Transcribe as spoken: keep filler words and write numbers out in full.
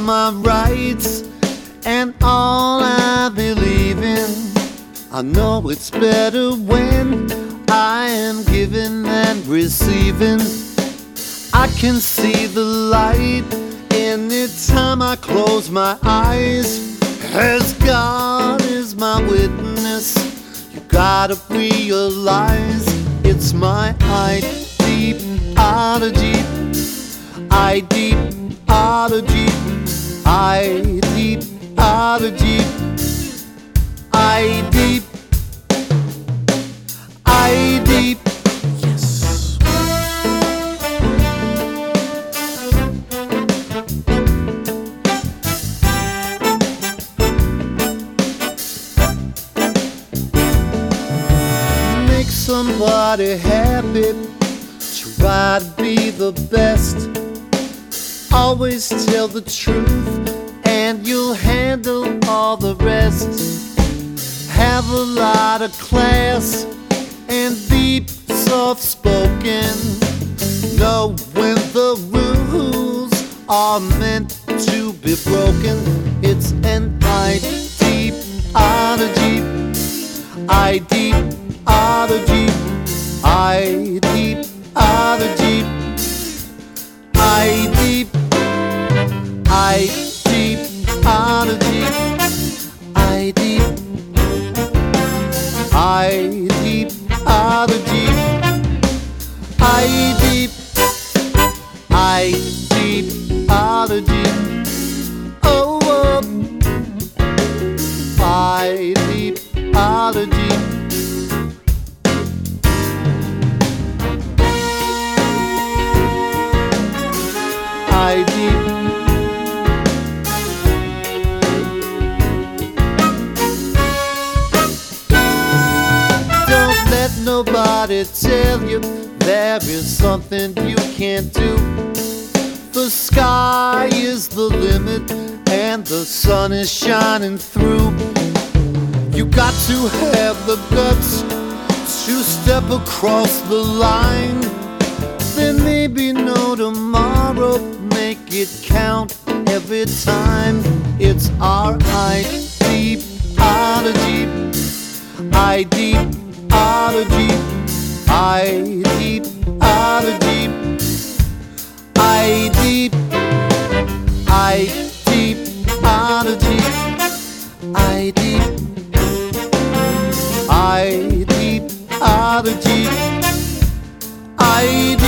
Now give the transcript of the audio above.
my rights and all I believe in. I know it's better when I am giving and receiving. I can see the light anytime I close my eyes. As God is my witness, you gotta realize it's my ideology, ideology, ideology, ID, ID. Yes. Make somebody happy, try to be the best. Always tell the truth and you'll handle all the rest. Have a lot of class and be soft-spoken. Know when the rules are meant to be broken. It's an ideology, ideology, ideology, ideology, ideology, ideology, ideology, ideology, oh, oh, ideology. ID. Don't let nobody tell you there is something you can't do. The sky is the limit and the sun is shining through. You got to have the guts to step across the line. There may be no tomorrow, make it count every time. It's our ideology, ideology, ideology, ideology, ideology, ideology, ideology, ideology.